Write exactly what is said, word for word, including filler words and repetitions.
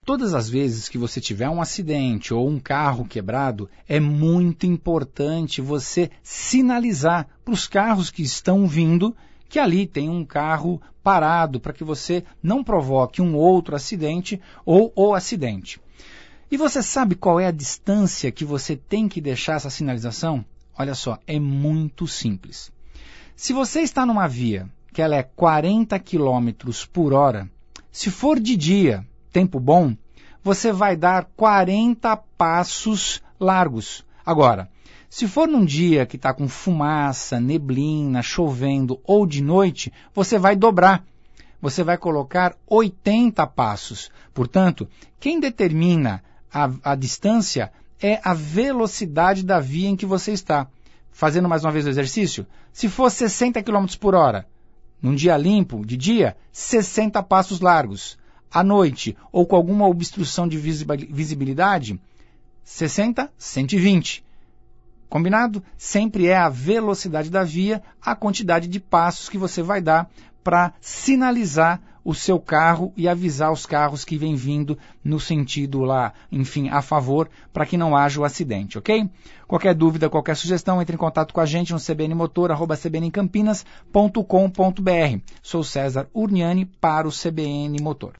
Todas as vezes que você tiver um acidente ou um carro quebrado, é muito importante você sinalizar para os carros que estão vindo que ali tem um carro parado para que você não provoque um outro acidente ou o acidente. E você sabe qual é a distância que você tem que deixar essa sinalização? Olha só, é muito simples. Se você está numa via que ela é quarenta quilômetros por hora, se for de dia, tempo bom, você vai dar quarenta passos largos. Agora, se for num dia que está com fumaça, neblina, chovendo ou de noite, você vai dobrar. Você vai colocar oitenta passos. Portanto, quem determina a, a distância é a velocidade da via em que você está. Fazendo mais uma vez o exercício, se for sessenta quilômetros por hora, num dia limpo, de dia, sessenta passos largos. À noite, ou com alguma obstrução de visibilidade, sessenta, cento e vinte. Combinado? Sempre é a velocidade da via, a quantidade de passos que você vai dar para sinalizar o seu carro e avisar os carros que vêm vindo no sentido lá, enfim, a favor, para que não haja o acidente, ok? Qualquer dúvida, qualquer sugestão, entre em contato com a gente no cbnmotor arroba cbncampinas ponto com ponto br. Sou César Urniani para o C B N Motor.